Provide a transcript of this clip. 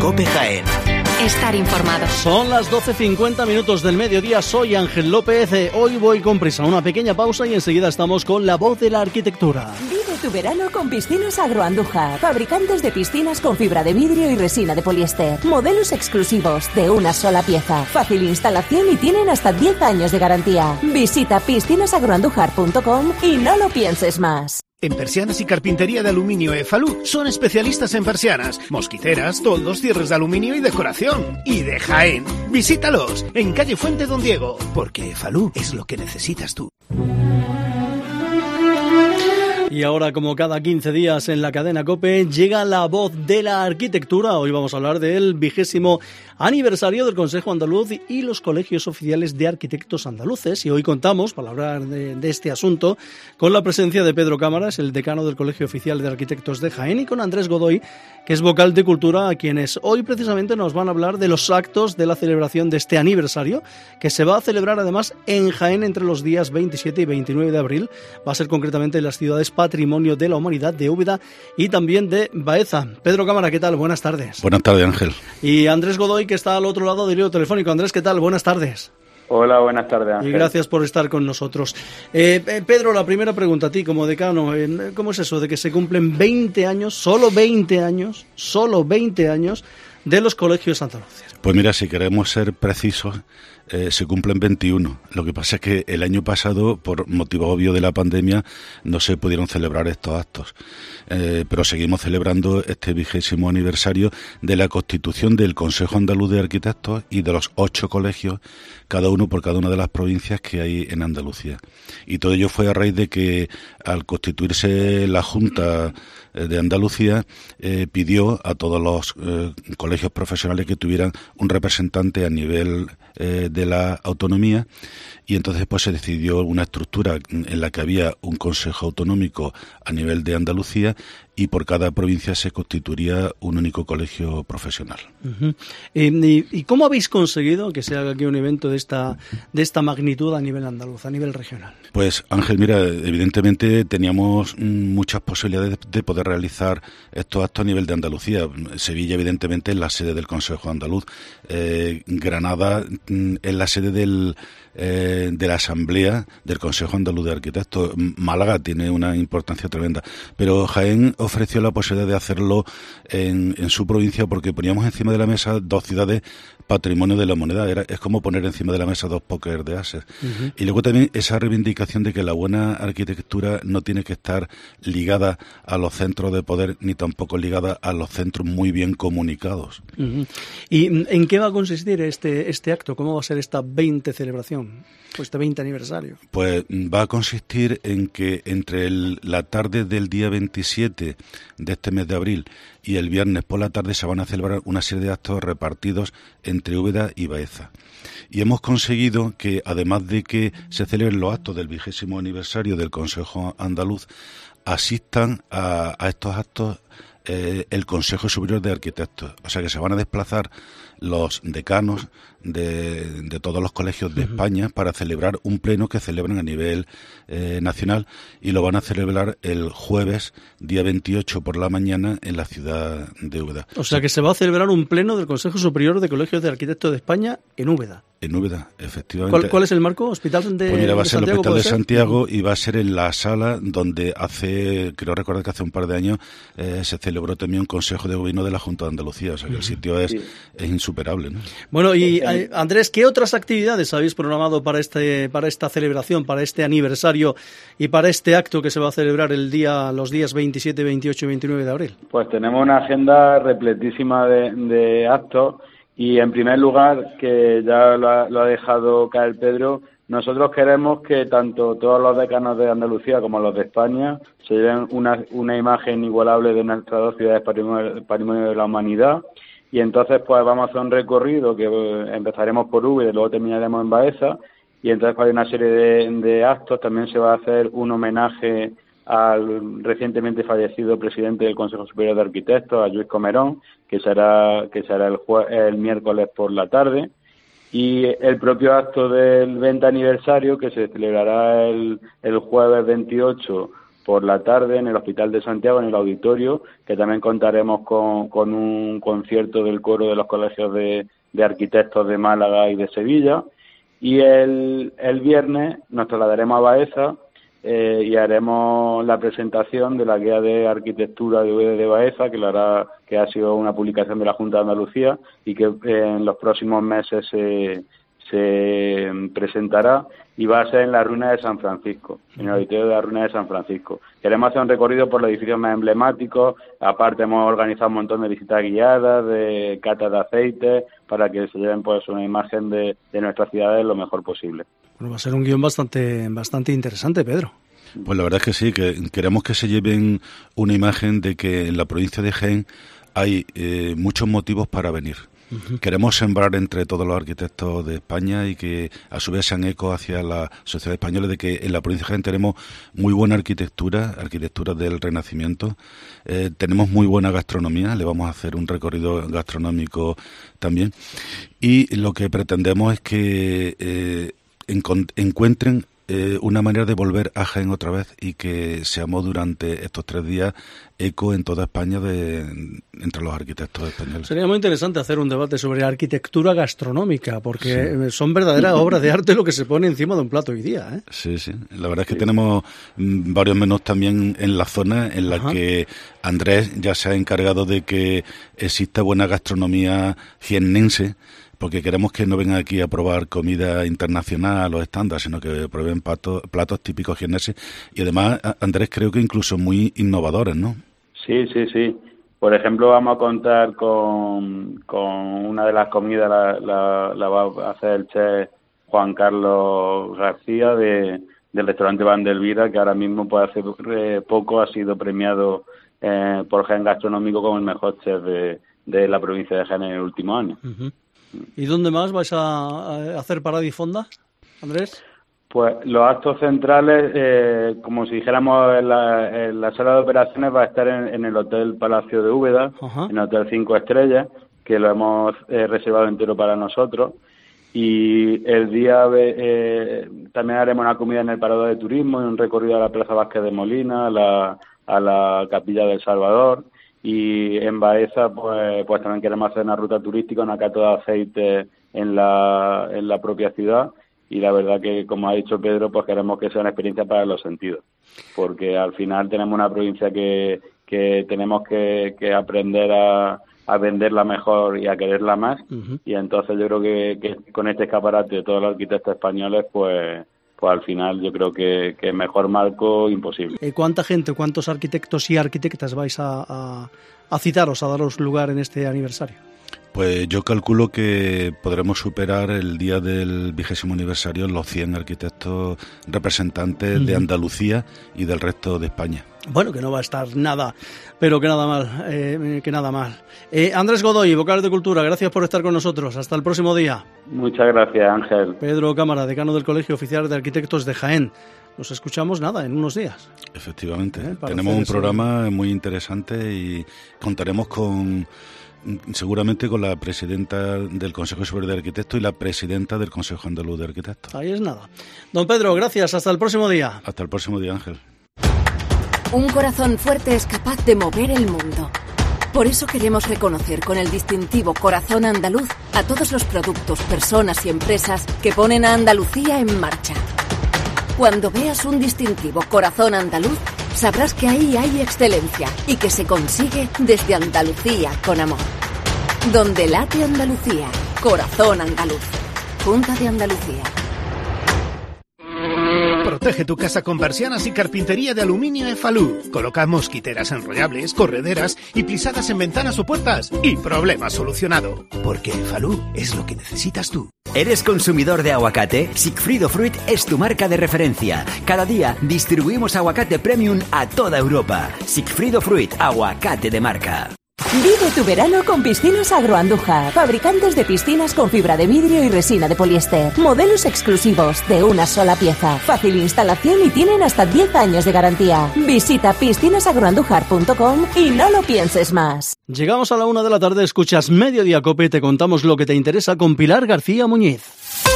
COPE Jaén. Estar informados. Son las 12:50 del mediodía. Soy Ángel López. Hoy voy con prisa. Una pequeña pausa y enseguida estamos con la voz de la arquitectura. Vive tu verano con Piscinas Agroandújar. Fabricantes de piscinas con fibra de vidrio y resina de poliéster. Modelos exclusivos de una sola pieza. Fácil instalación y tienen hasta 10 años de garantía. Visita piscinasagroandújar.com y no lo pienses más. En Persianas y Carpintería de Aluminio Efalú son especialistas en persianas, mosquiteras, toldos, cierres de aluminio y decoración. Y de Jaén. Visítalos en calle Fuente Don Diego, porque Efalú es lo que necesitas tú. Y ahora, como cada 15 días en la cadena COPE, llega la voz de la arquitectura. Hoy vamos a hablar del 20º aniversario del Consejo Andaluz y los colegios oficiales de arquitectos andaluces. Y hoy contamos, para hablar de este asunto, con la presencia de Pedro Cámaras, el decano del Colegio Oficial de Arquitectos de Jaén, y con Andrés Godoy, que es vocal de Cultura, a quienes hoy precisamente nos van a hablar de los actos de la celebración de este aniversario, que se va a celebrar además en Jaén entre los días 27 y 29 de abril. Va a ser concretamente en las ciudades Patrimonio de la Humanidad de Úbeda y también de Baeza. Pedro Cámara, ¿qué tal? Buenas tardes. Buenas tardes, Ángel. Y Andrés Godoy, que está al otro lado del hilo telefónico. Andrés, ¿qué tal? Buenas tardes. Hola, buenas tardes, Ángel. Y gracias por estar con nosotros. Pedro, la primera pregunta a ti como decano. ¿Cómo es eso de que se cumplen 20 años, solo 20 años de los colegios andaluces? Pues mira, si queremos ser precisos, se cumplen 21. Lo que pasa es que el año pasado, por motivo obvio de la pandemia, no se pudieron celebrar estos actos. Pero seguimos celebrando este 20º aniversario de la constitución del Consejo Andaluz de Arquitectos y de los 8 colegios, cada uno por cada una de las provincias que hay en Andalucía. Y todo ello fue a raíz de que, al constituirse la Junta de Andalucía, pidió a todos los colegios profesionales que tuvieran un representante a nivel de la autonomía, y entonces pues se decidió una estructura en la que había un consejo autonómico a nivel de Andalucía y por cada provincia se constituiría un único colegio profesional. Uh-huh. ¿Y cómo habéis conseguido que se haga aquí un evento de esta magnitud a nivel andaluz, a nivel regional? Pues Ángel, mira, evidentemente teníamos muchas posibilidades de poder realizar estos actos a nivel de Andalucía. Sevilla, evidentemente, es la sede del Consejo Andaluz. Granada es la sede de la Asamblea del Consejo Andaluz de Arquitectos. Málaga tiene una importancia tremenda. Pero Jaén ofreció la posibilidad de hacerlo en su provincia, porque poníamos encima de la mesa 2 ciudades Patrimonio de la Humanidad. Es como poner encima de la mesa 2 póker de ases. Uh-huh. Y luego también esa reivindicación de que la buena arquitectura no tiene que estar ligada a los centros de poder, ni tampoco ligada a los centros muy bien comunicados. Uh-huh. ¿Y en qué va a consistir este acto? ¿Cómo va a ser esta 20 celebración? Pues este 20 aniversario. Pues va a consistir en que entre la tarde del día 27 de este mes de abril y el viernes por la tarde se van a celebrar una serie de actos repartidos entre Úbeda y Baeza. Y hemos conseguido que, además de que se celebren los actos del 20º aniversario del Consejo Andaluz, asistan a estos actos el Consejo Superior de Arquitectos. O sea que se van a desplazar los decanos de todos los colegios de España para celebrar un pleno que celebran a nivel nacional, y lo van a celebrar el jueves, día 28 por la mañana, en la ciudad de Úbeda. O sea que se va a celebrar un pleno del Consejo Superior de Colegios de Arquitectos de España en Úbeda. En Úbeda, efectivamente. ¿Cuál es el marco? ¿Hospital de Pues mira, va a ser el Santiago, Hospital de Santiago, y va a ser en la sala donde creo recordar que hace un par de años se celebró también un Consejo de Gobierno de la Junta de Andalucía. O sea que el sitio es insuperable, ¿no? Bueno, y Andrés, ¿qué otras actividades habéis programado para esta celebración, para este aniversario y para este acto que se va a celebrar los días 27, 28 y 29 de abril? Pues tenemos una agenda repletísima de actos. Y en primer lugar, que ya lo ha dejado caer Pedro, nosotros queremos que tanto todos los decanos de Andalucía como los de España se lleven una imagen inigualable de nuestras 2 ciudades patrimonio de la humanidad. Y entonces pues vamos a hacer un recorrido que empezaremos por Úbeda y luego terminaremos en Baeza. Y entonces pues, hay una serie de actos. También se va a hacer un homenaje al recientemente fallecido presidente del Consejo Superior de Arquitectos, a Lluís Comerón, que será el miércoles por la tarde, y el propio acto del 20 aniversario, que se celebrará el jueves 28 por la tarde en el Hospital de Santiago, en el auditorio, que también contaremos con un concierto del coro de los colegios de arquitectos de Málaga y de Sevilla. Y el viernes nos trasladaremos a Baeza y haremos la presentación de la guía de arquitectura de UED de Baeza, que ha sido una publicación de la Junta de Andalucía y que en los próximos meses se presentará, y va a ser en la ruina de San Francisco, en el auditorio de la ruina de San Francisco. Queremos hacer un recorrido por los edificios más emblemáticos. Aparte hemos organizado un montón de visitas guiadas, de catas de aceite, para que se lleven pues una imagen de nuestras ciudades lo mejor posible. Bueno, va a ser un guión bastante interesante, Pedro. Pues la verdad es que sí, que queremos que se lleven una imagen de que en la provincia de Jaén hay muchos motivos para venir. Uh-huh. Queremos sembrar entre todos los arquitectos de España y que a su vez sean eco hacia la sociedad española de que en la provincia de Jaén tenemos muy buena arquitectura del Renacimiento, tenemos muy buena gastronomía, le vamos a hacer un recorrido gastronómico también, y lo que pretendemos es que encuentren una manera de volver a Jaén otra vez y que seamos durante estos 3 días eco en toda España entre los arquitectos españoles. Sería muy interesante hacer un debate sobre arquitectura gastronómica, porque son verdaderas obras de arte lo que se pone encima de un plato hoy día, ¿eh? Sí. La verdad es que tenemos varios menús también en la zona en la que Andrés ya se ha encargado de que exista buena gastronomía jiennense, porque queremos que no vengan aquí a probar comida internacional o estándar, sino que prueben platos típicos jienenses y además, Andrés, creo que incluso muy innovadores, ¿no? Sí. Por ejemplo, vamos a contar con una de las comidas, la va a hacer el chef Juan Carlos García del restaurante Vandelvira, que ahora mismo, pues hace poco, ha sido premiado por Jaén Gastronómico como el mejor chef de la provincia de Jaén en el último año. Uh-huh. ¿Y dónde más vais a hacer parada y fonda, Andrés? Pues los actos centrales, como si dijéramos en la sala de operaciones, va a estar en el Hotel Palacio de Úbeda, en el Hotel 5 Estrellas, que lo hemos reservado entero para nosotros. Y el día también haremos una comida en el Parador de Turismo y un recorrido a la Plaza Vázquez de Molina, a la Capilla del Salvador. Y en Baeza pues también queremos hacer una ruta turística, una cata de aceite en la propia ciudad, y la verdad que, como ha dicho Pedro, pues queremos que sea una experiencia para los sentidos, porque al final tenemos una provincia que tenemos que aprender a venderla mejor y a quererla más. Uh-huh. Y entonces yo creo que con este escaparate de todos los arquitectos españoles, pues al final yo creo que mejor marco imposible. ¿Cuánta gente, cuántos arquitectos y arquitectas vais a citaros, a daros lugar en este aniversario? Pues yo calculo que podremos superar el día del 20º aniversario los 100 arquitectos representantes de Andalucía y del resto de España. Bueno, que no va a estar nada, pero que nada mal. Andrés Godoy, vocal de Cultura, gracias por estar con nosotros. Hasta el próximo día. Muchas gracias, Ángel. Pedro Cámara, decano del Colegio Oficial de Arquitectos de Jaén. Nos escuchamos en unos días. Efectivamente. Tenemos un programa muy interesante y contaremos seguramente con la presidenta del Consejo Superior de Arquitectos y la presidenta del Consejo Andaluz de Arquitectos. Ahí es nada. Don Pedro, gracias. Hasta el próximo día. Hasta el próximo día, Ángel. Un corazón fuerte es capaz de mover el mundo. Por eso queremos reconocer con el distintivo Corazón Andaluz a todos los productos, personas y empresas que ponen a Andalucía en marcha. Cuando veas un distintivo Corazón Andaluz, sabrás que ahí hay excelencia y que se consigue desde Andalucía con amor. Donde late Andalucía, Corazón Andaluz. Junta de Andalucía. Protege tu casa con persianas y carpintería de aluminio Efalú. Coloca mosquiteras enrollables, correderas y plisadas en ventanas o puertas y problema solucionado. Porque Efalú es lo que necesitas tú. ¿Eres consumidor de aguacate? Sigfrido Fruit es tu marca de referencia. Cada día distribuimos aguacate premium a toda Europa. Sigfrido Fruit, aguacate de marca. Vive tu verano con Piscinas Agroandújar, fabricantes de piscinas con fibra de vidrio y resina de poliéster. Modelos exclusivos de una sola pieza, fácil instalación y tienen hasta 10 años de garantía. Visita piscinasagroandújar.com y no lo pienses más. Llegamos a la 1 de la tarde, escuchas Mediodía Cope y te contamos lo que te interesa con Pilar García Muñiz.